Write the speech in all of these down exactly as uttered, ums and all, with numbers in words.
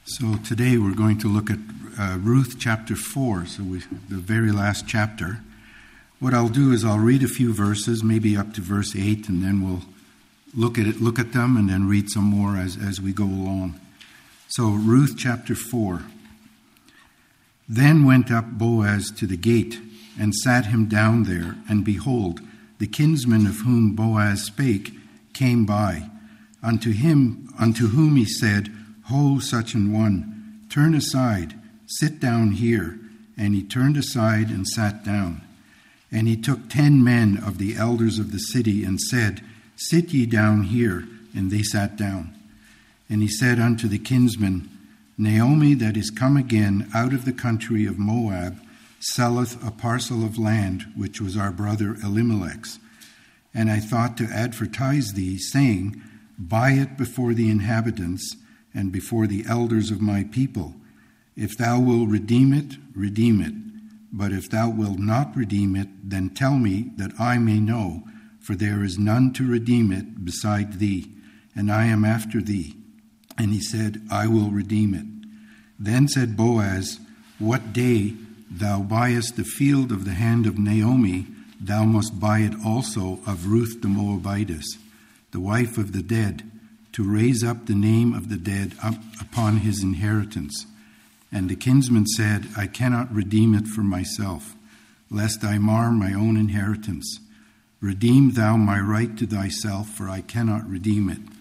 So today we're going to look at uh, Ruth chapter four, so we, the very last chapter. What I'll do is I'll read a few verses, maybe up to verse eight, and then we'll look at it, look at them, and then read some more as, as we go along. So Ruth chapter four. Then went up Boaz to the gate, and sat him down there, and behold, the kinsman of whom Boaz spake came by. Unto him, unto whom he said, Ho, such an one, turn aside, sit down here. And he turned aside and sat down. And he took ten men of the elders of the city, and said, Sit ye down here. And they sat down. And he said unto the kinsman, Naomi, that is come again out of the country of Moab, selleth a parcel of land, which was our brother Elimelech's. And I thought to advertise thee, saying, Buy it before the inhabitants, and before the elders of my people. If thou wilt redeem it, redeem it. But if thou wilt not redeem it, then tell me, that I may know, for there is none to redeem it beside thee, and I am after thee. And he said, I will redeem it. Then said Boaz, What day thou buyest the field of the hand of Naomi, thou must buy it also of Ruth the Moabitess, the wife of the dead, to raise up the name of the dead up upon his inheritance. And the kinsman said, I cannot redeem it for myself, lest I mar my own inheritance. Redeem thou my right to thyself, for I cannot redeem it.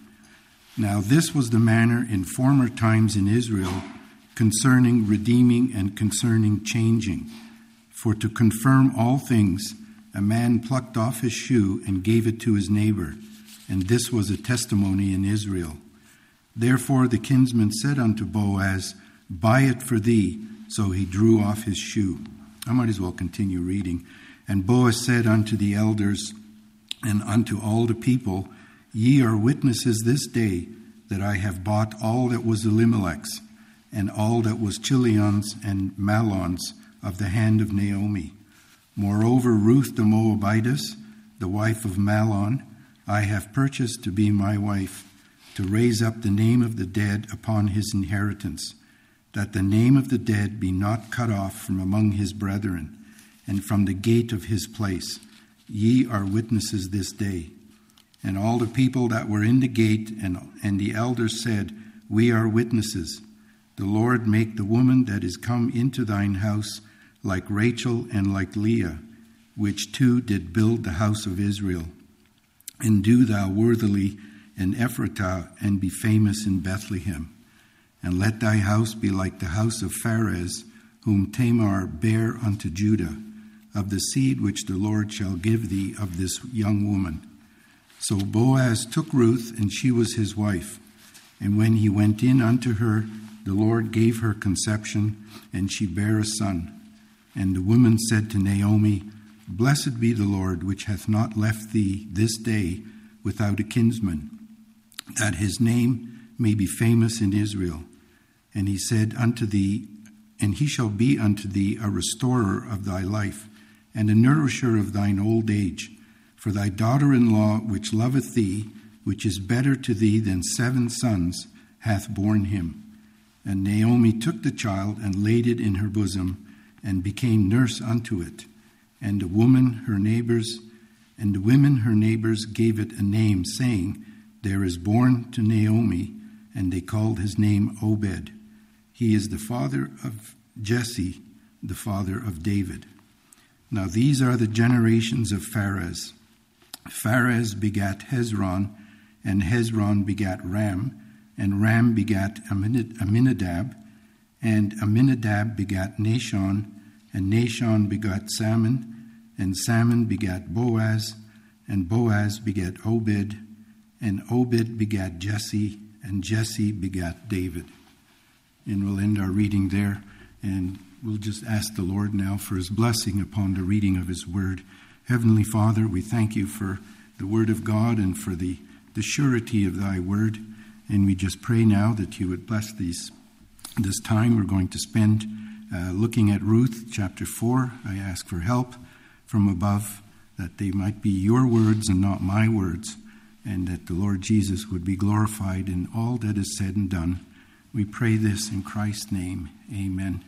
Now this was the manner in former times in Israel concerning redeeming and concerning changing. For to confirm all things, a man plucked off his shoe and gave it to his neighbor. And this was a testimony in Israel. Therefore the kinsman said unto Boaz, Buy it for thee. So he drew off his shoe. I might as well continue reading. And Boaz said unto the elders and unto all the people, Ye are witnesses this day that I have bought all that was Elimelech's, and all that was Chilion's and Mahlon's of the hand of Naomi. Moreover, Ruth the Moabitess, the wife of Mahlon, I have purchased to be my wife, to raise up the name of the dead upon his inheritance, that the name of the dead be not cut off from among his brethren, and from the gate of his place. Ye are witnesses this day. And all the people that were in the gate and, and the elders said, We are witnesses. The Lord make the woman that is come into thine house like Rachel and like Leah, which two did build the house of Israel. And do thou worthily in Ephratah, and be famous in Bethlehem. And let thy house be like the house of Pharez, whom Tamar bare unto Judah, of the seed which the Lord shall give thee of this young woman. So Boaz took Ruth, and she was his wife. And when he went in unto her, the Lord gave her conception, and she bare a son. And the woman said to Naomi, Blessed be the Lord, which hath not left thee this day without a kinsman, that his name may be famous in Israel. And he said unto thee, And he shall be unto thee a restorer of thy life, and a nourisher of thine old age. For thy daughter-in-law, which loveth thee, which is better to thee than seven sons, hath borne him. And Naomi took the child, and laid it in her bosom, and became nurse unto it. And the woman, her neighbors, and the women, her neighbors, gave it a name, saying, There is born to Naomi, and they called his name Obed. He is the father of Jesse, the father of David. Now these are the generations of Pharez. Pharez begat Hezron, and Hezron begat Ram, and Ram begat Aminadab, and Aminadab begat Nahshon, and Nahshon begat Salmon, and Salmon begat Boaz, and Boaz begat Obed, and Obed begat Jesse, and Jesse begat David. And we'll end our reading there, and we'll just ask the Lord now for his blessing upon the reading of his word. Heavenly Father, we thank you for the word of God and for the, the surety of thy word, and we just pray now that you would bless these this time we're going to spend Uh, looking at Ruth chapter four. I ask for help from above, that they might be your words and not my words, and that the Lord Jesus would be glorified in all that is said and done. We pray this in Christ's name. Amen.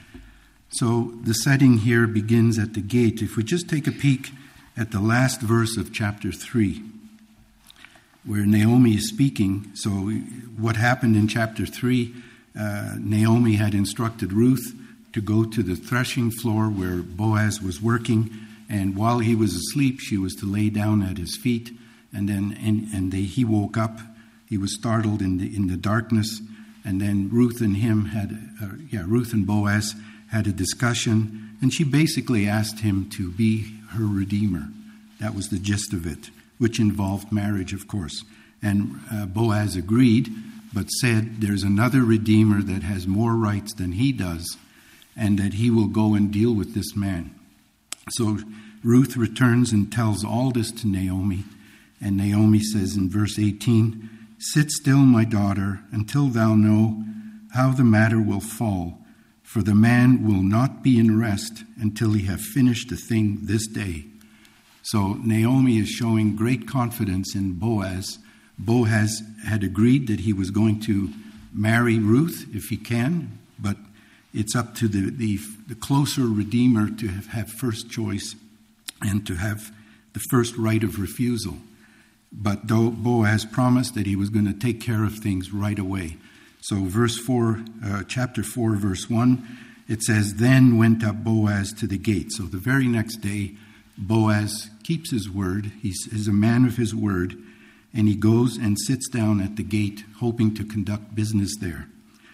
So the setting here begins at the gate. If we just take a peek at the last verse of chapter three, where Naomi is speaking. So what happened in chapter three, uh, Naomi had instructed Ruth to go to the threshing floor where Boaz was working, and while he was asleep, she was to lay down at his feet, and then and, and they, he woke up. He was startled in the in the darkness, and then Ruth and him had, uh, yeah, Ruth and Boaz had a discussion, and she basically asked him to be her redeemer. That was the gist of it, which involved marriage, of course. And uh, Boaz agreed, but said there's another redeemer that has more rights than he does, and that he will go and deal with this man. So Ruth returns and tells all this to Naomi, and Naomi says in verse eighteen, "Sit still, my daughter, until thou know how the matter will fall, for the man will not be in rest until he have finished the thing this day." So Naomi is showing great confidence in Boaz. Boaz had agreed that he was going to marry Ruth if he can, but it's up to the, the, the closer redeemer to have, have first choice and to have the first right of refusal. But though Boaz promised that he was going to take care of things right away. So verse four, uh, chapter four, verse one, it says, "Then went up Boaz to the gate." So the very next day, Boaz keeps his word. He's, he's a man of his word. And he goes and sits down at the gate, hoping to conduct business there.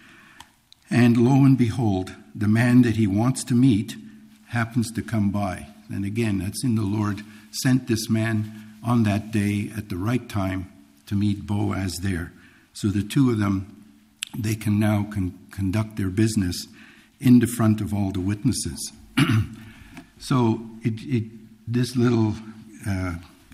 And lo and behold, the man that he wants to meet happens to come by. And again, that's in the Lord sent this man on that day at the right time to meet Boaz there. So the two of them, they can now con- conduct their business in the front of all the witnesses. So it, it, this little uh,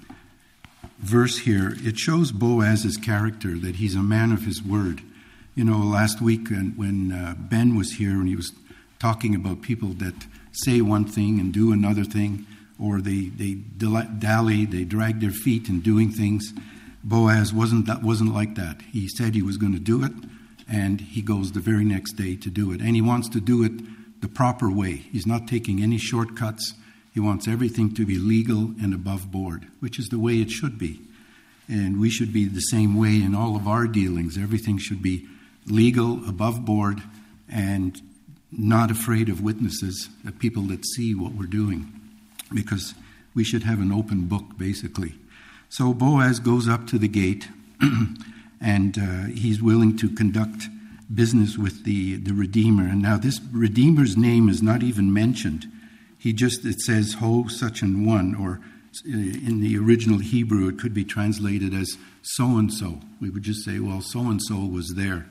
verse here, it shows Boaz's character, that he's a man of his word. You know, last week when, when uh, Ben was here and he was talking about people that say one thing and do another thing, or they, they dally, they drag their feet in doing things. Boaz wasn't that wasn't like that. He said he was going to do it, and he goes the very next day to do it. And he wants to do it the proper way. He's not taking any shortcuts. He wants everything to be legal and above board, which is the way it should be. And we should be the same way in all of our dealings. Everything should be legal, above board, and not afraid of witnesses, of people that see what we're doing. Because we should have an open book, basically. So Boaz goes up to the gate, and uh, he's willing to conduct business with the, the Redeemer. And now this Redeemer's name is not even mentioned. He just, it says, Ho such an one, or in the original Hebrew, it could be translated as so-and-so. We would just say, well, so-and-so was there.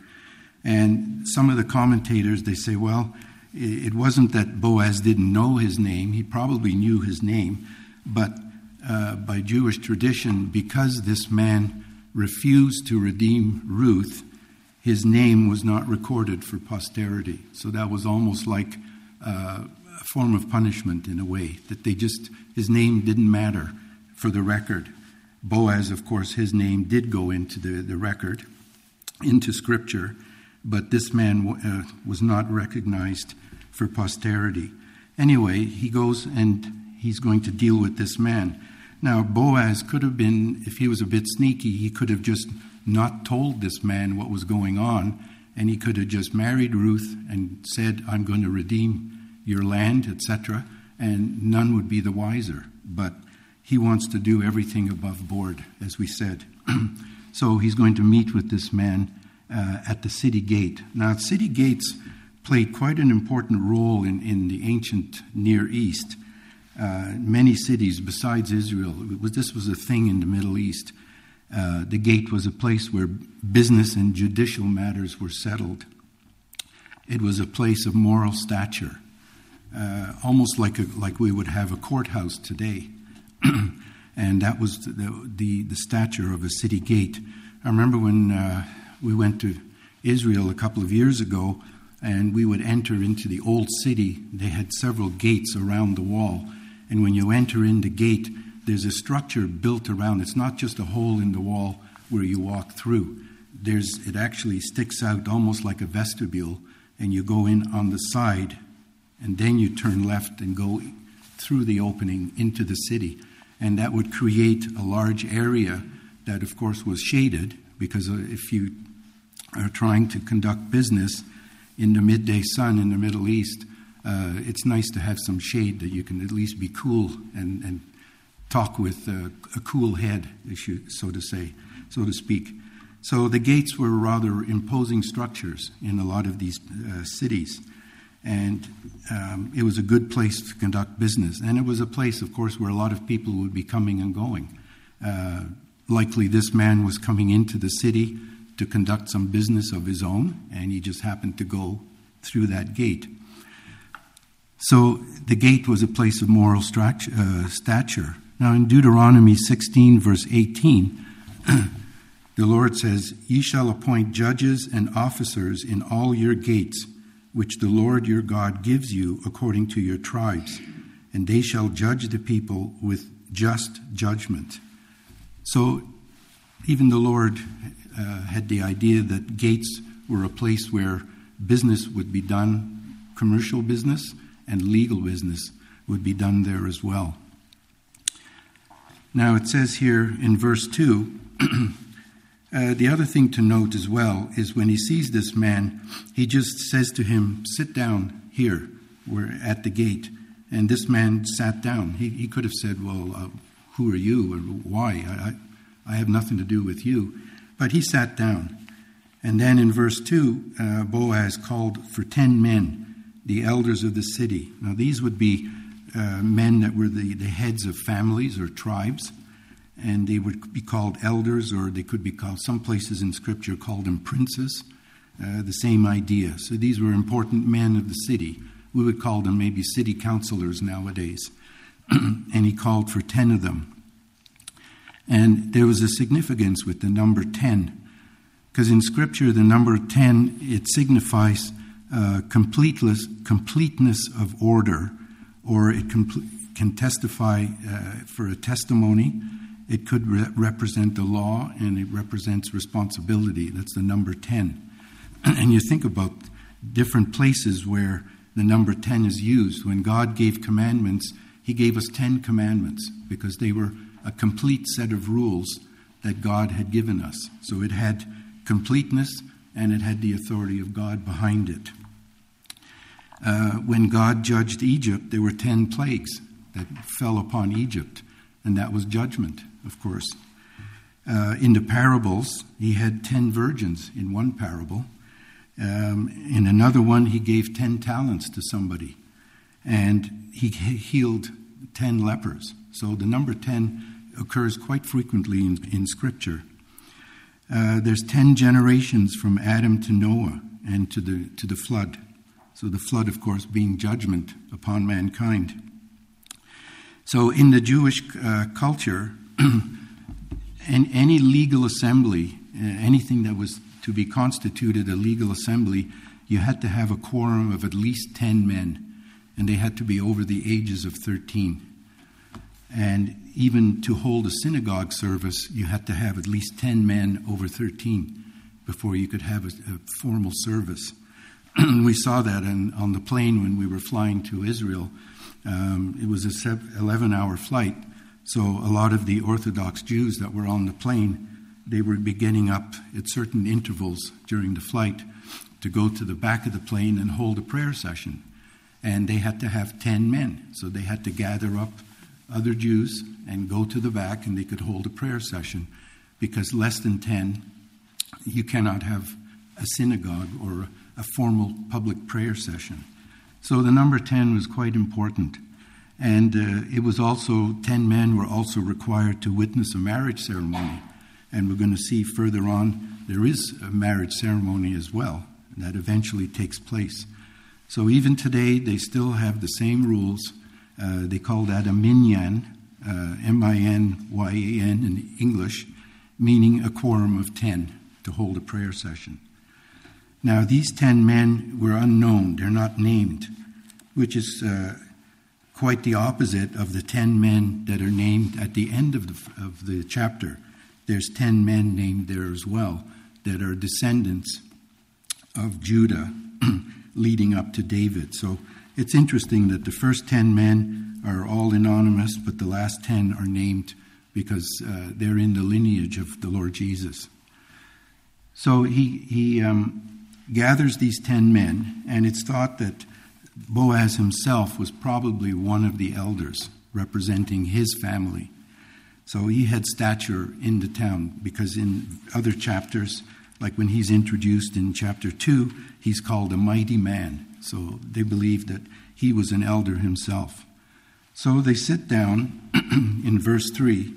And some of the commentators, they say, well, it wasn't that Boaz didn't know his name. He probably knew his name. But uh, by Jewish tradition, because this man refused to redeem Ruth, his name was not recorded for posterity. So that was almost like uh, a form of punishment in a way, that they just, his name didn't matter for the record. Boaz, of course, his name did go into the, the record, into Scripture, but this man uh, was not recognized for posterity. Anyway, he goes and he's going to deal with this man. Now, Boaz could have been, if he was a bit sneaky, he could have just not told this man what was going on, and he could have just married Ruth and said, I'm going to redeem your land, et cetera, and none would be the wiser. But he wants to do everything above board, as we said. So he's going to meet with this man uh, at the city gate. Now, city gates played quite an important role in, in the ancient Near East. Uh, many cities besides Israel, it was, this was a thing in the Middle East. Uh, the gate was a place where business and judicial matters were settled. It was a place of moral stature, uh, almost like a, like we would have a courthouse today. And that was the, the, the stature of a city gate. I remember when uh, we went to Israel a couple of years ago, and we would enter into the old city. They had several gates around the wall. And when you enter in the gate, there's a structure built around. It's not just a hole in the wall where you walk through. there's it actually sticks out almost like a vestibule, and you go in on the side, and then you turn left and go through the opening into the city. And that would create a large area that, of course, was shaded, because if you are trying to conduct business in the midday sun in the Middle East, uh, it's nice to have some shade that you can at least be cool and, and talk with uh, a cool head, so to say, so to speak. So the gates were rather imposing structures in a lot of these uh, cities. And um, it was a good place to conduct business. And it was a place, of course, where a lot of people would be coming and going. Uh, likely this man was coming into the city to conduct some business of his own, and he just happened to go through that gate. So the gate was a place of moral strat- uh, stature. Now in Deuteronomy sixteen, verse eighteen, the Lord says, "Ye shall appoint judges and officers in all your gates, which the Lord your God gives you according to your tribes, and they shall judge the people with just judgment." So even the Lord uh, had the idea that gates were a place where business would be done, commercial business and legal business would be done there as well. Now it says here in verse two, Uh, the other thing to note as well is when he sees this man, he just says to him, "Sit down here, we're at the gate." And this man sat down. He, he could have said, "Well, uh, who are you or why? I, I, I have nothing to do with you." But he sat down. And then in verse two, uh, Boaz called for ten men, the elders of the city. Now these would be uh, men that were the, the heads of families or tribes. And they would be called elders, or they could be called, some places in Scripture called them princes, uh, the same idea. So these were important men of the city. We would call them maybe city councilors nowadays. And he called for ten of them. And there was a significance with the number ten, because in Scripture the number ten, it signifies uh, completeness, completeness of order, or it compl- can testify uh, for a testimony. It could re- represent the law, and it represents responsibility. That's the number ten. And you think about different places where the number ten is used. When God gave commandments, he gave us ten commandments because they were a complete set of rules that God had given us. So it had completeness, and it had the authority of God behind it. Uh, when God judged Egypt, there were ten plagues that fell upon Egypt, and that was judgment, of course. Uh, in the parables, he had ten virgins in one parable. Um, in another one, he gave ten talents to somebody, and he healed ten lepers. So the number ten occurs quite frequently in, in Scripture. Uh, there's ten generations from Adam to Noah and to the to the flood. So the flood, of course, being judgment upon mankind. So in the Jewish uh, culture, in any legal assembly, uh, anything that was to be constituted a legal assembly, you had to have a quorum of at least ten men, and they had to be over the ages of thirteen. And even to hold a synagogue service, you had to have at least ten men over thirteen before you could have a, a formal service. We saw that in, on the plane when we were flying to Israel. Um, it was a eleven-hour flight, so a lot of the Orthodox Jews that were on the plane, they would be getting up at certain intervals during the flight to go to the back of the plane and hold a prayer session. And they had to have ten men, so they had to gather up other Jews and go to the back, and they could hold a prayer session, because less than ten, you cannot have a synagogue or a formal public prayer session. So the number ten was quite important. And uh, it was also, ten men were also required to witness a marriage ceremony. And we're going to see further on, there is a marriage ceremony as well that eventually takes place. So even today, they still have the same rules. Uh, they call that a minyan, uh, M I N Y A N in English, meaning a quorum of ten to hold a prayer session. Now, these ten men were unknown. They're not named, which is uh, quite the opposite of the ten men that are named at the end of the, of the chapter. There's ten men named there as well. that are descendants of Judah leading up to David. So it's interesting that the first ten men are all anonymous, but the last ten are named because uh, they're in the lineage of the Lord Jesus. So he, he um, gathers these ten men, and it's thought that Boaz himself was probably one of the elders representing his family. So he had stature in the town, because in other chapters, like when he's introduced in chapter two, he's called a mighty man. So they believe that he was an elder himself. So they sit down in verse three,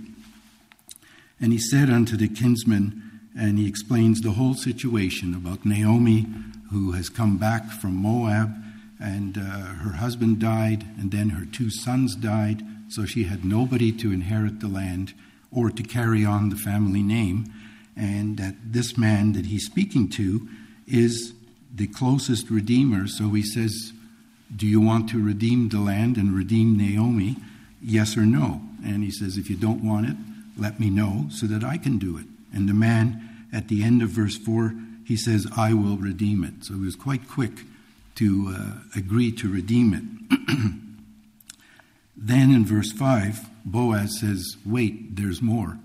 and he said unto the kinsmen, and he explains the whole situation about Naomi, who has come back from Moab, and uh, her husband died, and then her two sons died, so she had nobody to inherit the land or to carry on the family name, and that this man that he's speaking to is the closest redeemer. So he says, do you want to redeem the land and redeem Naomi? Yes or no? And he says, if you don't want it, let me know so that I can do it. And the man, at the end of verse four, he says, I will redeem it. So he was quite quick to uh, agree to redeem it. Then in verse five, Boaz says, wait, there's more.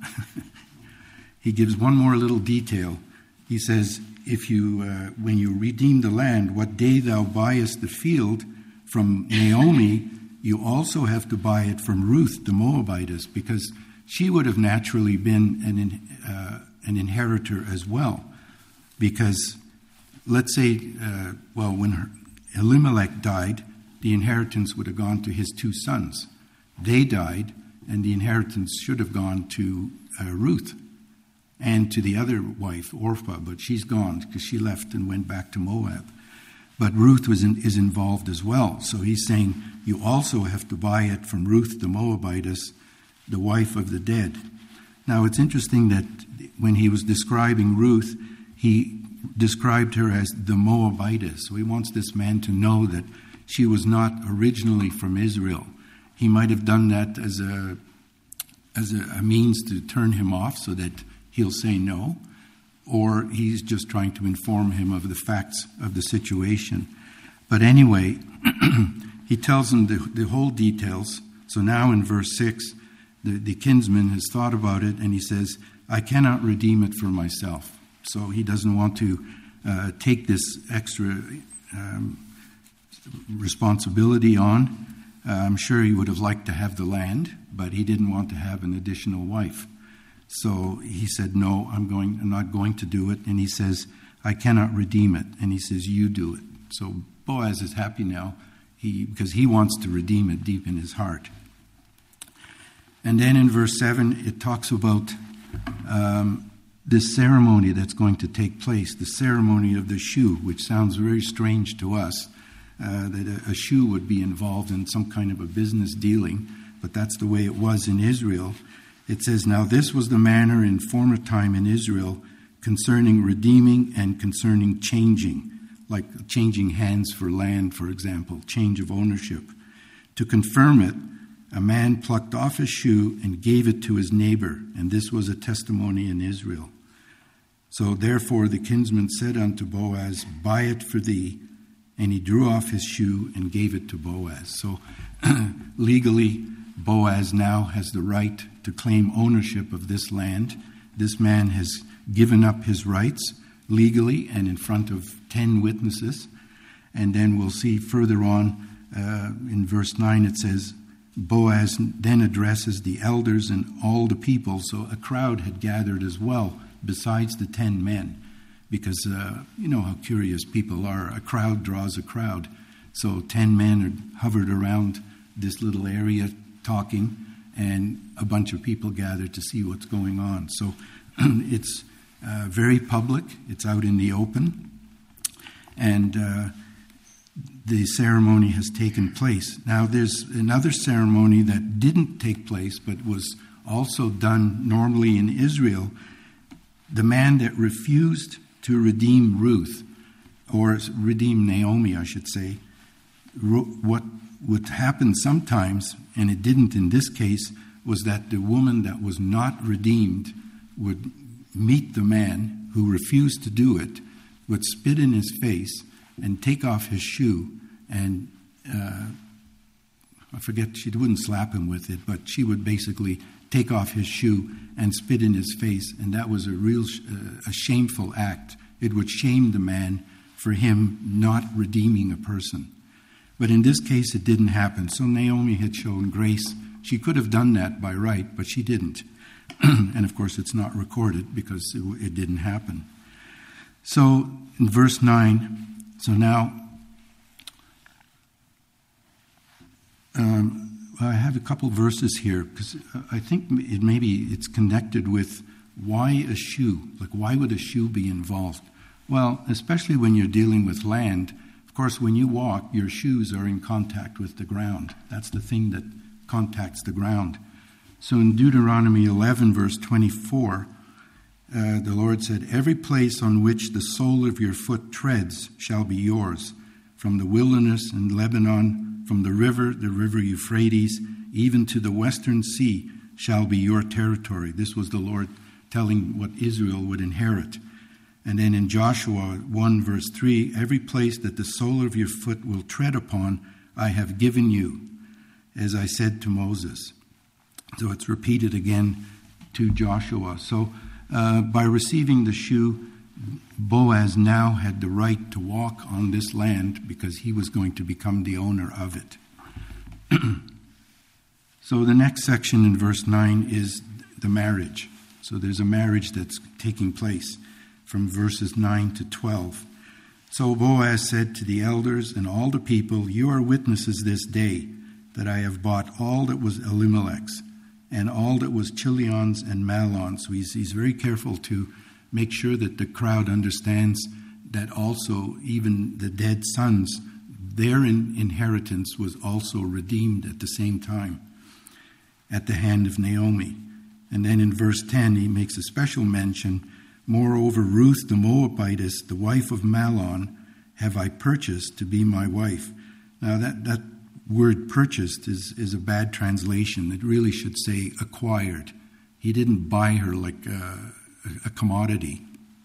He gives one more little detail. He says, if you, uh, when you redeem the land, what day thou buyest the field from Naomi, you also have to buy it from Ruth the Moabitess, because she would have naturally been an, uh, an inheritor as well. Because let's say, uh, well, when her, Elimelech died, the inheritance would have gone to his two sons. They died, and the inheritance should have gone to uh, Ruth and to the other wife, Orpah, but she's gone because she left and went back to Moab. But Ruth was in, is involved as well. So he's saying you also have to buy it from Ruth the Moabitess, the wife of the dead. Now it's interesting that when he was describing Ruth, he described her as the Moabitess. So he wants this man to know that she was not originally from Israel. He might have done that as a as a, a means to turn him off so that he'll say no, or he's just trying to inform him of the facts of the situation. But anyway, he tells him the, the whole details. So now in verse six, the, the kinsman has thought about it, and he says, I cannot redeem it for myself. So he doesn't want to uh, take this extra um, responsibility on. Uh, I'm sure he would have liked to have the land, but he didn't want to have an additional wife. So he said, no, I'm going. I'm not going to do it. And he says, I cannot redeem it. And he says, you do it. So Boaz is happy now he, because he wants to redeem it deep in his heart. And then in verse seven, it talks about um, this ceremony that's going to take place, the ceremony of the shoe, which sounds very strange to us, uh, that a, a shoe would be involved in some kind of a business dealing, but that's the way it was in Israel. It says, now this was the manner in former time in Israel concerning redeeming and concerning changing, like changing hands for land, for example, change of ownership. To confirm it, a man plucked off his shoe and gave it to his neighbor, and this was a testimony in Israel. So therefore the kinsman said unto Boaz, buy it for thee, and he drew off his shoe and gave it to Boaz. So legally, Boaz now has the right to claim ownership of this land. This man has given up his rights legally and in front of ten witnesses. And then we'll see further on uh, in verse nine, it says, Boaz then addresses the elders and all the people. So a crowd had gathered as well, besides the ten men, because uh, you know how curious people are. A crowd draws a crowd. So ten men are hovered around this little area talking, and a bunch of people gathered to see what's going on. So it's uh, very public. It's out in the open. And uh, the ceremony has taken place. Now, there's another ceremony that didn't take place, but was also done normally in Israel. The man that refused to redeem Ruth, or redeem Naomi, I should say, what would happen sometimes, and it didn't in this case, was that the woman that was not redeemed would meet the man who refused to do it would spit in his face and take off his shoe and uh, I forget, she wouldn't slap him with it, but she would basically take off his shoe and spit in his face, and that was a real uh, a shameful act. It would shame the man for him not redeeming a person. But in this case, it didn't happen. So Naomi had shown grace. She could have done that by right, but she didn't. And of course, it's not recorded because it, it didn't happen. So in verse nine, so now um, I have a couple verses here because I think it maybe it's connected with why a shoe, like why would a shoe be involved? Well, especially when you're dealing with land, of course, when you walk, your shoes are in contact with the ground. That's the thing that contacts the ground. So in Deuteronomy eleven, verse twenty-four, uh, the Lord said, "Every place on which the sole of your foot treads shall be yours, from the wilderness in Lebanon, from the river, the river Euphrates, even to the western sea shall be your territory." This was the Lord telling what Israel would inherit. And then in Joshua one, verse three, "Every place that the sole of your foot will tread upon, I have given you, as I said to Moses." So it's repeated again to Joshua. So uh, by receiving the shoe, Boaz now had the right to walk on this land because he was going to become the owner of it. So the next section in verse nine is the marriage. So there's a marriage that's taking place from verses nine to twelve. "So Boaz said to the elders and all the people, 'You are witnesses this day that I have bought all that was Elimelech's and all that was Chilion's and Mahlon's.'" So he's, he's very careful to make sure that the crowd understands that also even the dead sons, their in, inheritance was also redeemed at the same time at the hand of Naomi. And then in verse ten, he makes a special mention, "Moreover, Ruth the Moabitess, the wife of Mahlon, have I purchased to be my wife." Now that, that word purchased is, is a bad translation. It really should say acquired. He didn't buy her like a, a commodity.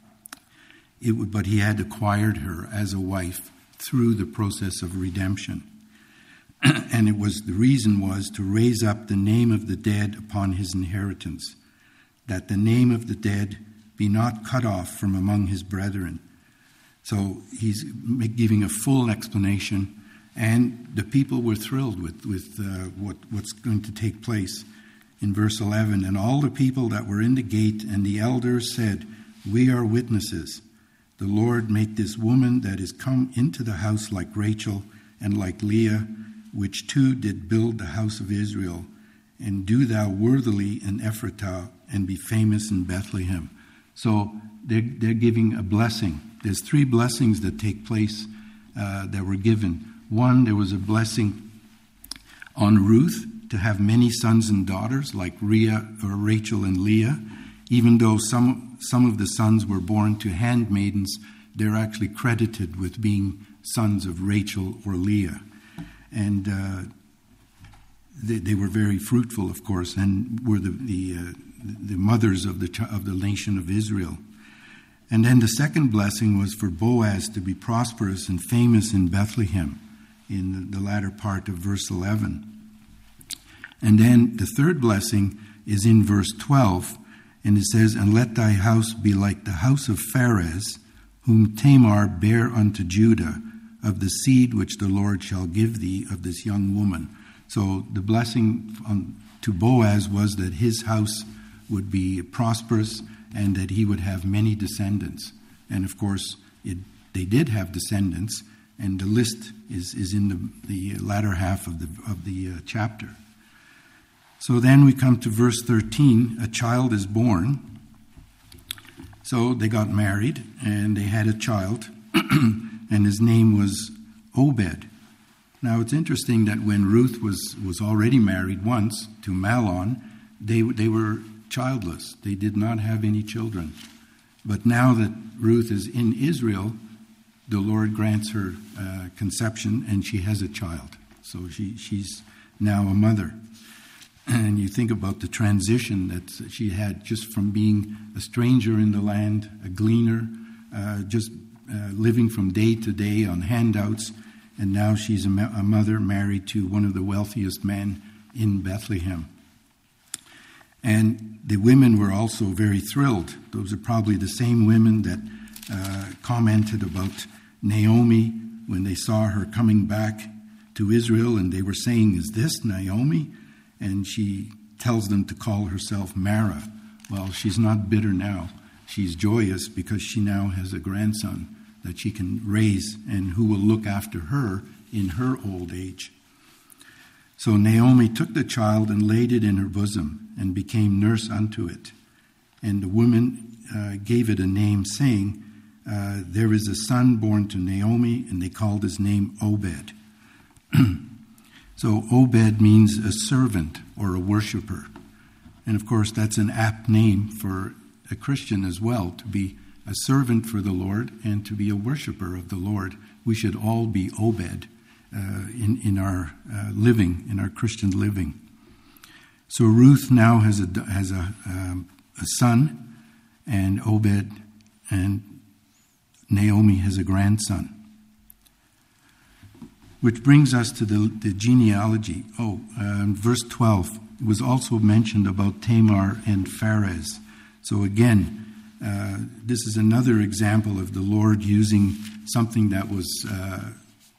It would, but he had acquired her as a wife through the process of redemption. And it was, the reason was to raise up the name of the dead upon his inheritance, that the name of the dead be not cut off from among his brethren. So he's giving a full explanation, and the people were thrilled with, with uh, what, what's going to take place. In verse eleven, "And all the people that were in the gate and the elders said, 'We are witnesses. The Lord make this woman that is come into the house like Rachel and like Leah, which two did build the house of Israel, and do thou worthily in Ephratah, and be famous in Bethlehem.'" So they're, they're giving a blessing. There's three blessings that take place uh, that were given. One, there was a blessing on Ruth to have many sons and daughters like Rhea, or Rachel and Leah. Even though some some of the sons were born to handmaidens, they're actually credited with being sons of Rachel or Leah. And uh, they, they were very fruitful, of course, and were the the, uh, the mothers of the of the nation of Israel. And then the second blessing was for Boaz to be prosperous and famous in Bethlehem, in the, the latter part of verse eleven. And then the third blessing is in verse twelve, and it says, "And let thy house be like the house of Pharez, whom Tamar bare unto Judah, of the seed which the Lord shall give thee of this young woman." So the blessing on, to Boaz was that his house would be prosperous and that he would have many descendants. And of course, it, they did have descendants, and the list is, is in the, the latter half of the, of the uh, chapter. So then we come to verse thirteen, "A child is born." So they got married, and they had a child, and his name was Obed. Now it's interesting that when Ruth was, was already married once to Mahlon, they, they were childless. They did not have any children. But now that Ruth is in Israel, the Lord grants her uh, conception, and she has a child. So she, she's now a mother. And you think about the transition that she had just from being a stranger in the land, a gleaner, uh, just uh, living from day to day on handouts, and now she's a, ma- a mother married to one of the wealthiest men in Bethlehem. And the women were also very thrilled. Those are probably the same women that uh, commented about Naomi when they saw her coming back to Israel, and they were saying, "Is this Naomi?" And she tells them to call herself Mara. Well, she's not bitter now. She's joyous because she now has a grandson that she can raise and who will look after her in her old age. So Naomi took the child and laid it in her bosom and became nurse unto it. And the woman uh, gave it a name, saying, uh, there is a son born to Naomi, and they called his name Obed. So Obed means a servant or a worshiper. And of course, that's an apt name for a Christian as well, to be a servant for the Lord and to be a worshiper of the Lord. We should all be Obed uh, in, in our uh, living, in our Christian living. So Ruth now has a, has a, um, a son, and Obed and Naomi has a grandson. Which brings us to the, the genealogy. Oh, uh, verse twelve, it was also mentioned about Tamar and Pharez. So again, uh, this is another example of the Lord using something that was uh,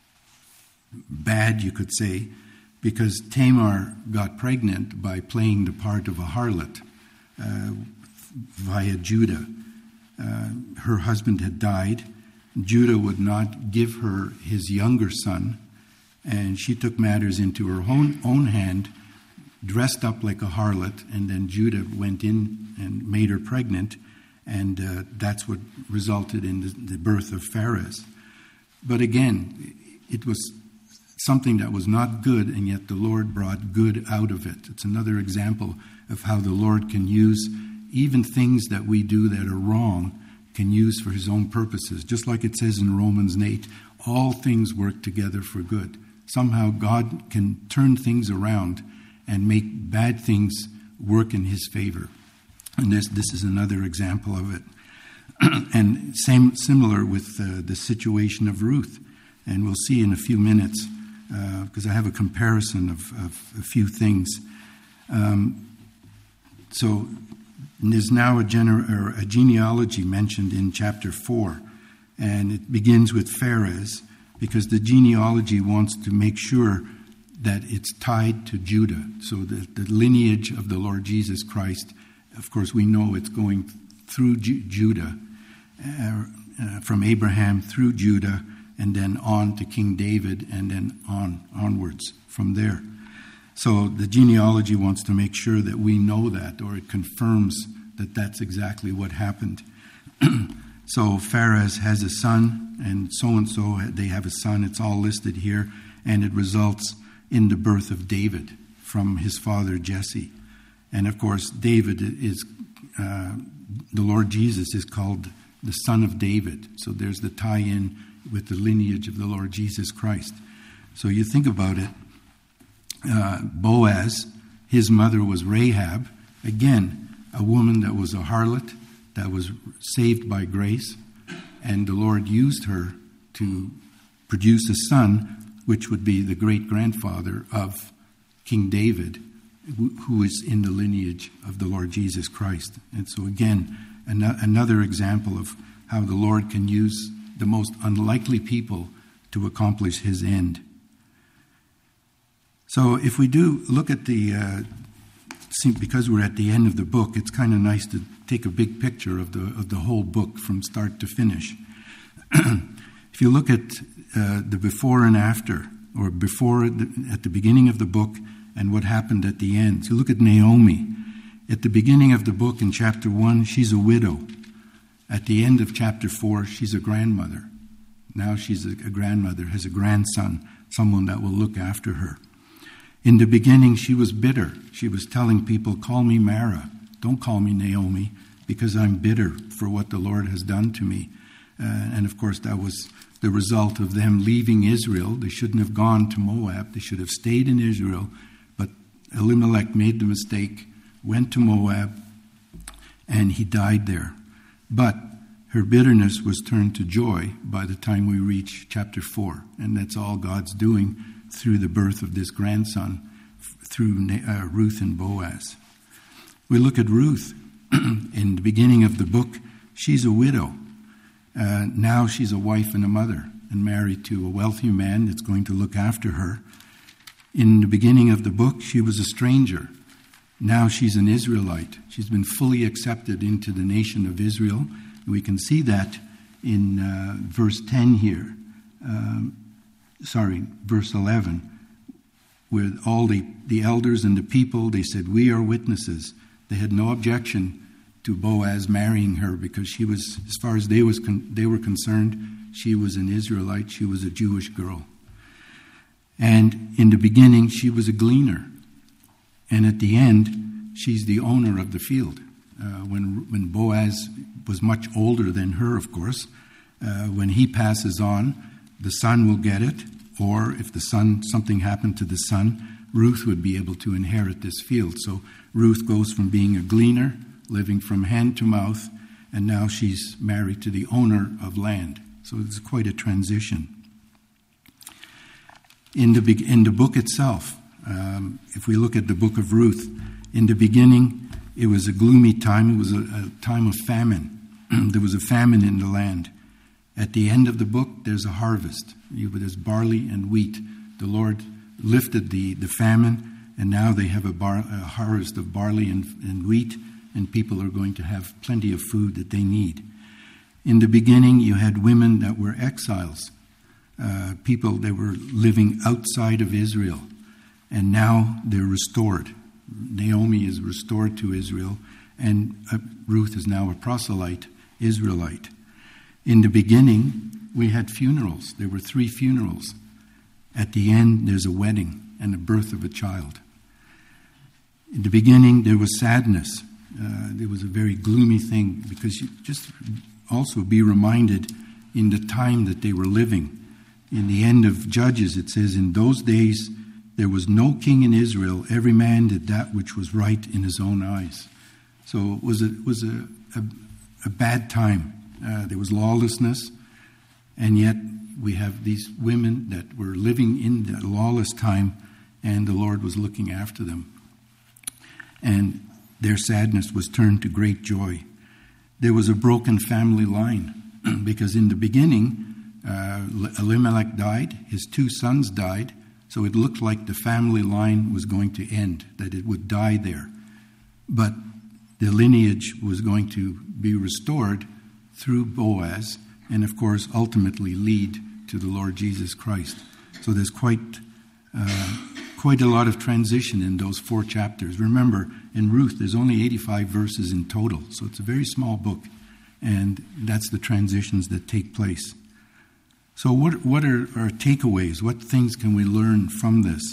bad, you could say, because Tamar got pregnant by playing the part of a harlot uh, via Judah. Uh, her husband had died. Judah would not give her his younger son, and she took matters into her own, own hand, dressed up like a harlot, and then Judah went in and made her pregnant, and uh, that's what resulted in the, the birth of Pharez. But again, it was something that was not good, and yet the Lord brought good out of it. It's another example of how the Lord can use even things that we do that are wrong, can use for his own purposes. Just like it says in Romans eight, all things work together for good. Somehow God can turn things around and make bad things work in his favor. And this this is another example of it. And same similar with uh, the situation of Ruth. And we'll see in a few minutes, uh, because I have a comparison of, of a few things. Um, so there's now a, gener- or a genealogy mentioned in chapter four. And it begins with Pharez, because the genealogy wants to make sure that it's tied to Judah. So the, the lineage of the Lord Jesus Christ, of course, we know it's going through Ju- Judah, uh, uh, from Abraham through Judah, and then on to King David, and then on onwards from there. So the genealogy wants to make sure that we know that, or it confirms that that's exactly what happened. So Pharez has a son, and so-and-so, they have a son. It's all listed here, and it results in the birth of David from his father Jesse. And of course, David is, uh, the Lord Jesus is called the son of David. So there's the tie-in with the lineage of the Lord Jesus Christ. So you think about it, uh, Boaz, his mother was Rahab, again, a woman that was a harlot, that was saved by grace, and the Lord used her to produce a son, which would be the great-grandfather of King David, who is in the lineage of the Lord Jesus Christ. And so again, an- another example of how the Lord can use the most unlikely people to accomplish his end. So if we do look at the, uh, see, because we're at the end of the book, it's kind of nice to take a big picture of the of the whole book from start to finish. If you look at uh, the before and after, or before the, at the beginning of the book and what happened at the end. So you look at Naomi. At the beginning of the book in chapter one, she's a widow. At the end of chapter four, she's a grandmother. Now she's a, a grandmother, has a grandson, someone that will look after her. In the beginning, she was bitter. She was telling people, call me Mara. Don't call me Naomi, because I'm bitter for what the Lord has done to me. Uh, and of course, that was the result of them leaving Israel. They shouldn't have gone to Moab. They should have stayed in Israel. But Elimelech made the mistake, went to Moab, and he died there. But her bitterness was turned to joy by the time we reach chapter four. And that's all God's doing through the birth of this grandson, through uh, Ruth and Boaz. We look at Ruth. In the beginning of the book, she's a widow. Uh, now she's a wife and a mother, and married to a wealthy man that's going to look after her. In the beginning of the book, she was a stranger. Now she's an Israelite. She's been fully accepted into the nation of Israel. We can see that in uh, verse ten here. Um, sorry, verse eleven, where all the, the elders and the people, they said, "We are witnesses." They had no objection to Boaz marrying her because she was, as far as they was con- they were concerned, she was an Israelite. She was a Jewish girl. And in the beginning, she was a gleaner. And at the end, she's the owner of the field. Uh, when when Boaz was much older than her, of course, uh, when he passes on, the son will get it. Or if the son, something happened to the son, Ruth would be able to inherit this field. So Ruth goes from being a gleaner, living from hand to mouth, and now she's married to the owner of land. So it's quite a transition. In the, in the book itself, um, if we look at the book of Ruth, in the beginning, it was a gloomy time. It was a, a time of famine. There was a famine in the land. At the end of the book, there's a harvest. There's barley and wheat. The Lord lifted the, the famine, and now they have a, bar, a harvest of barley and, and wheat, and people are going to have plenty of food that they need. In the beginning, you had women that were exiles, uh, people that were living outside of Israel, and now they're restored. Naomi is restored to Israel, and uh, Ruth is now a proselyte, Israelite. In the beginning, we had funerals. There were three funerals. At the end, there's a wedding and the birth of a child. In the beginning, there was sadness. Uh, there was a very gloomy thing, because you just also be reminded in the time that they were living. In the end of Judges, it says, "In those days there was no king in Israel. Every man did that which was right in his own eyes." So it was a, it was a, a, a bad time. Uh, there was lawlessness, and yet we have these women that were living in that lawless time, and the Lord was looking after them. And their sadness was turned to great joy. There was a broken family line, because in the beginning, uh, Elimelech died, his two sons died, so it looked like the family line was going to end, that it would die there. But the lineage was going to be restored through Boaz, and of course ultimately lead to the Lord Jesus Christ. So there's quite uh, quite a lot of transition in those four chapters. Remember, in Ruth, there's only eighty-five verses in total, so it's a very small book, and that's the transitions that take place. So what what are our takeaways? What things can we learn from this?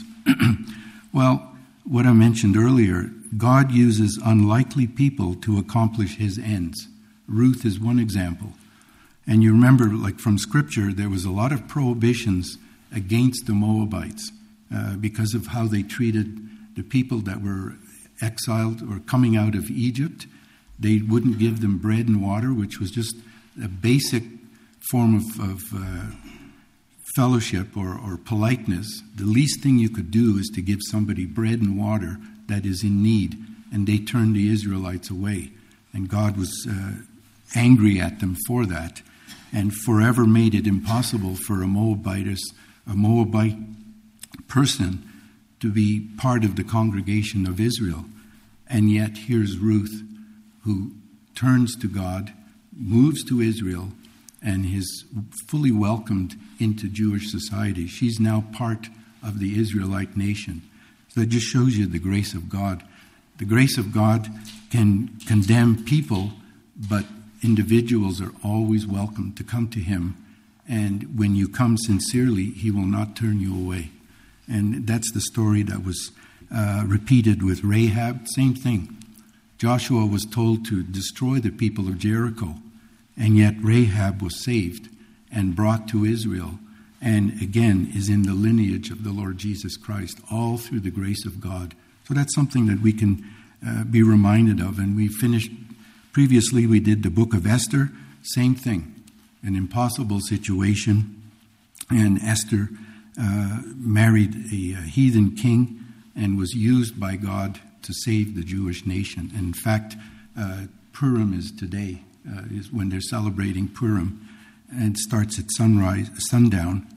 Well, what I mentioned earlier, God uses unlikely people to accomplish his ends. Ruth is one example. And you remember, like from Scripture, there was a lot of prohibitions against the Moabites uh, because of how they treated the people that were exiled or coming out of Egypt. They wouldn't give them bread and water, which was just a basic form of, of uh, fellowship or, or politeness. The least thing you could do is to give somebody bread and water that is in need. And they turned the Israelites away. And God was uh, angry at them for that, and forever made it impossible for a Moabitess, a Moabite person to be part of the congregation of Israel. And yet here's Ruth, who turns to God, moves to Israel, and is fully welcomed into Jewish society. She's now part of the Israelite nation. So that just shows you the grace of God. The grace of God can condemn people, but individuals are always welcome to come to him. And when you come sincerely, he will not turn you away. And that's the story that was uh, repeated with Rahab. Same thing. Joshua was told to destroy the people of Jericho, and yet Rahab was saved and brought to Israel, and again is in the lineage of the Lord Jesus Christ, all through the grace of God. So that's something that we can uh, be reminded of. And we finished, previously we did the book of Esther, same thing, an impossible situation. And Esther uh, married a, a heathen king and was used by God to save the Jewish nation. And in fact, uh, Purim is today, uh, is when they're celebrating Purim, and starts at sunrise, sundown,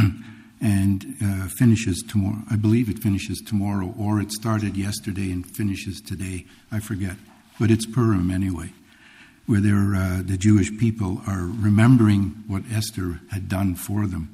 and uh, finishes tomorrow. I believe it finishes tomorrow, or it started yesterday and finishes today. I forget, but it's Purim anyway, where they're, uh, the Jewish people are remembering what Esther had done for them.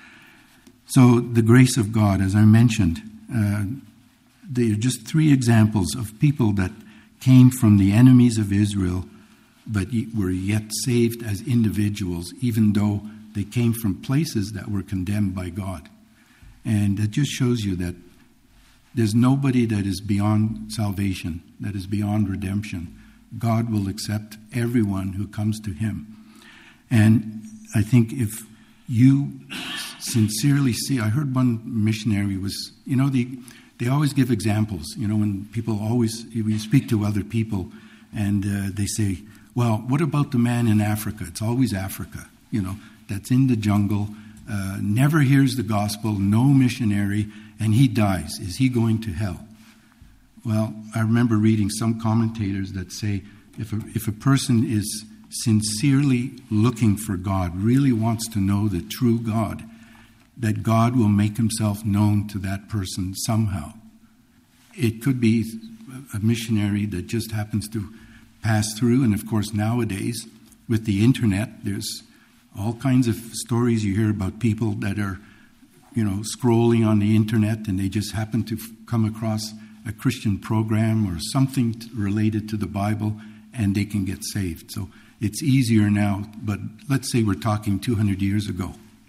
So the grace of God, as I mentioned, uh, they are just three examples of people that came from the enemies of Israel, but were yet saved as individuals, even though they came from places that were condemned by God. And it just shows you that there's nobody that is beyond salvation, that is beyond redemption. God will accept everyone who comes to him. And I think if you sincerely see, I heard one missionary was, you know, the They always give examples, you know, when people always, we speak to other people and uh, they say, well, what about the man in Africa? It's always Africa, you know, that's in the jungle, uh, never hears the gospel, no missionary, and he dies. Is he going to hell? Well, I remember reading some commentators that say if a, if a person is sincerely looking for God, really wants to know the true God, that God will make himself known to that person somehow. It could be a missionary that just happens to pass through, and of course nowadays with the internet, there's all kinds of stories you hear about people that are, you know, scrolling on the internet and they just happen to come across a Christian program or something related to the Bible and they can get saved. So it's easier now, but let's say we're talking two hundred years ago.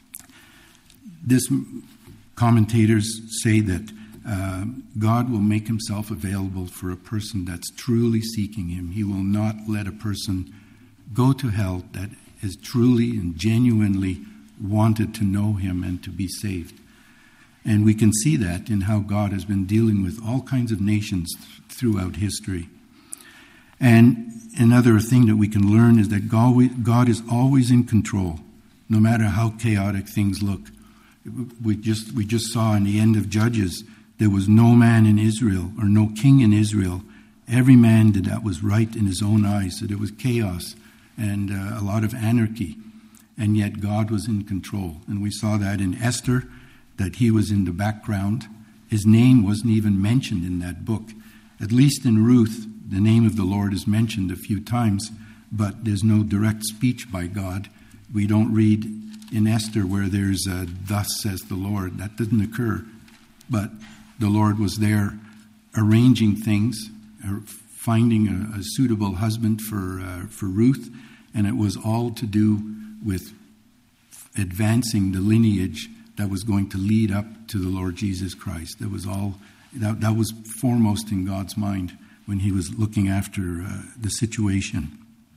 This commentators say that uh, God will make himself available for a person that's truly seeking him. He will not let a person go to hell that has truly and genuinely wanted to know him and to be saved. And we can see that in how God has been dealing with all kinds of nations th- throughout history. And another thing that we can learn is that God, God is always in control, no matter how chaotic things look. We just we just saw in the end of Judges, there was no man in Israel or no king in Israel. Every man did that was right in his own eyes. So there was chaos and uh, a lot of anarchy. And yet God was in control. And we saw that in Esther, that he was in the background. His name wasn't even mentioned in that book. At least in Ruth, the name of the Lord is mentioned a few times, but there's no direct speech by God. We don't read in Esther where there's a thus says the Lord. That didn't occur. But the Lord was there arranging things, finding a, a suitable husband for uh, for Ruth, and it was all to do with advancing the lineage that was going to lead up to the Lord Jesus Christ. That was all that, that was foremost in God's mind when he was looking after uh, the situation.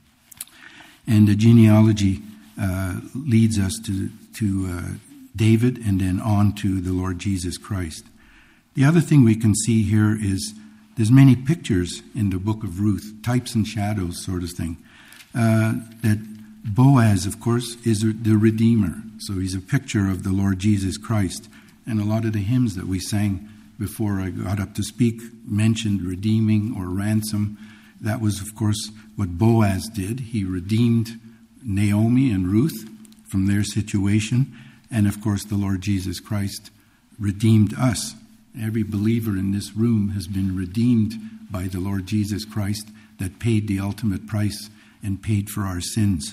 And the genealogy Uh, leads us to to uh, David and then on to the Lord Jesus Christ. The other thing we can see here is there's many pictures in the book of Ruth, types and shadows sort of thing. Uh, that Boaz, of course, is the Redeemer. So he's a picture of the Lord Jesus Christ. And a lot of the hymns that we sang before I got up to speak mentioned redeeming or ransom. That was, of course, what Boaz did. He redeemed Naomi and Ruth from their situation, and of course the Lord Jesus Christ redeemed us. Every believer in this room has been redeemed by the Lord Jesus Christ that paid the ultimate price and paid for our sins.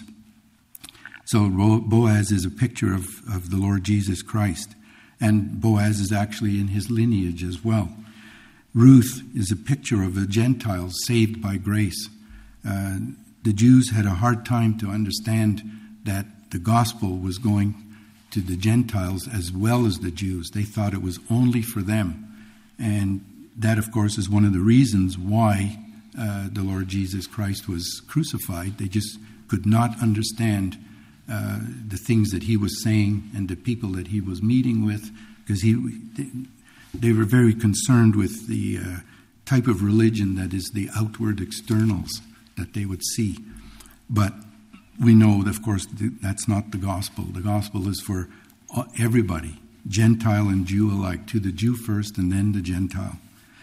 So Boaz is a picture of, of the Lord Jesus Christ, and Boaz is actually in his lineage as well. Ruth is a picture of the Gentiles saved by grace. Uh, The Jews had a hard time to understand that the gospel was going to the Gentiles as well as the Jews. They thought it was only for them. And that, of course, is one of the reasons why uh, the Lord Jesus Christ was crucified. They just could not understand uh, the things that he was saying and the people that he was meeting with, because he they were very concerned with the uh, type of religion that is the outward externals that they would see. But we know, of course, that's not the gospel. The gospel is for everybody, Gentile and Jew alike, to the Jew first and then the Gentile.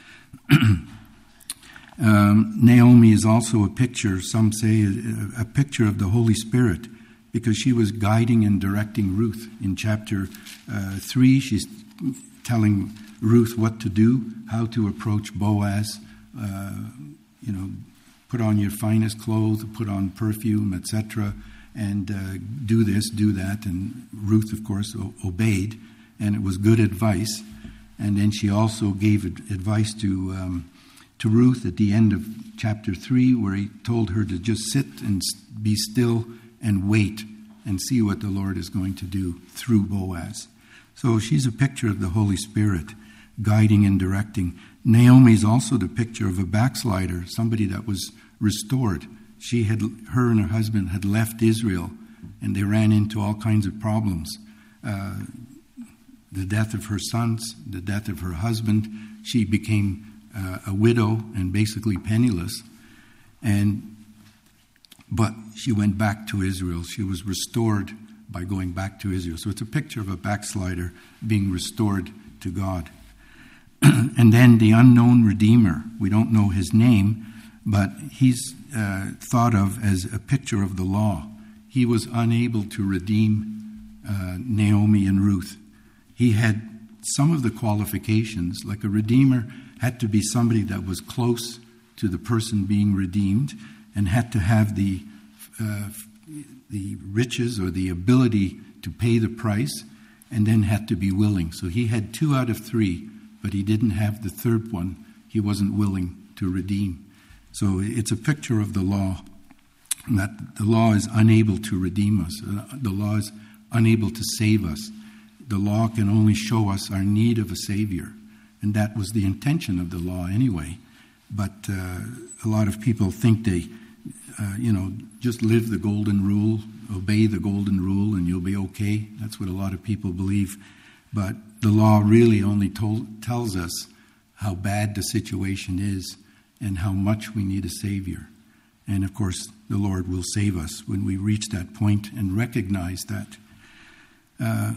um, Naomi is also a picture, some say a, a picture of the Holy Spirit, because she was guiding and directing Ruth. In chapter uh, three, she's telling Ruth what to do, how to approach Boaz, uh, you know, put on your finest clothes, put on perfume, et cetera, and uh, do this, do that. And Ruth, of course, o- obeyed, and it was good advice. And then she also gave ad- advice to um, to Ruth at the end of chapter three, where he told her to just sit and be still and wait and see what the Lord is going to do through Boaz. So she's a picture of the Holy Spirit, guiding and directing. Naomi is also the picture of a backslider, somebody that was restored. She had, her and her husband had left Israel, and they ran into all kinds of problems. Uh, the death of her sons, the death of her husband. She became uh, a widow and basically penniless. And but she went back to Israel. She was restored by going back to Israel. So it's a picture of a backslider being restored to God. And then the unknown Redeemer. We don't know his name, but he's uh, thought of as a picture of the law. He was unable to redeem uh, Naomi and Ruth. He had some of the qualifications, like a redeemer had to be somebody that was close to the person being redeemed and had to have the uh, the riches or the ability to pay the price, and then had to be willing. So he had two out of three, but he didn't have the third one. He wasn't willing to redeem. So it's a picture of the law, that the law is unable to redeem us. The law is unable to save us. The law can only show us our need of a Savior. And that was the intention of the law anyway. But uh, a lot of people think they, uh, you know, just live the golden rule, obey the golden rule, and you'll be okay. That's what a lot of people believe. But the law really only told, tells us how bad the situation is and how much we need a Savior. And of course, the Lord will save us when we reach that point and recognize that. Uh,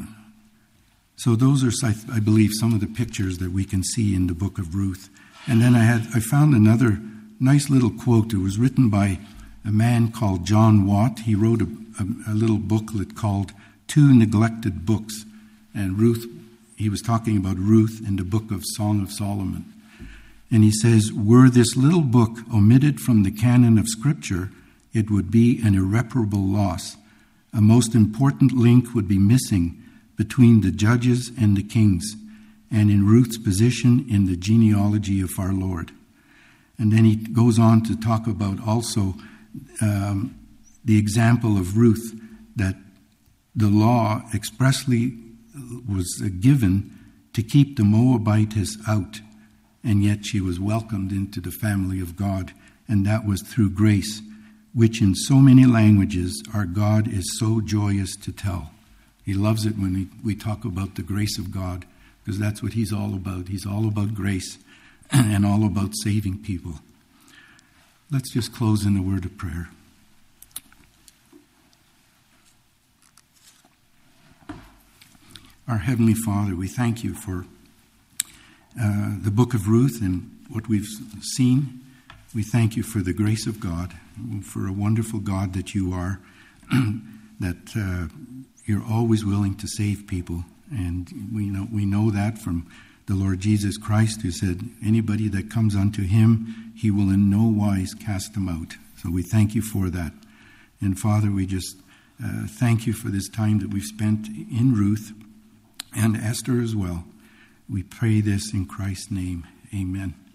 so those are, I believe, some of the pictures that we can see in the book of Ruth. And then I had I found another nice little quote. It was written by a man called John Watt. He wrote a, a, a little booklet called Two Neglected Books. And Ruth, he was talking about Ruth in the book of Song of Solomon. And he says, were this little book omitted from the canon of Scripture, it would be an irreparable loss. A most important link would be missing between the judges and the kings, and in Ruth's position in the genealogy of our Lord. And then he goes on to talk about also um, the example of Ruth, that the law expressly was given to keep the Moabitess out, and yet she was welcomed into the family of God, and that was through grace, which in so many languages our God is so joyous to tell. He loves it when we, we talk about the grace of God, because that's what he's all about. He's all about grace and all about saving people. Let's just close in a word of prayer. Our Heavenly Father, we thank you for uh, the book of Ruth and what we've seen. We thank you for the grace of God, for a wonderful God that you are, that uh, you're always willing to save people. And we know we know that from the Lord Jesus Christ, who said, anybody that comes unto him, he will in no wise cast them out. So we thank you for that. And Father, we just uh, thank you for this time that we've spent in Ruth and Esther as well. We pray this in Christ's name. Amen.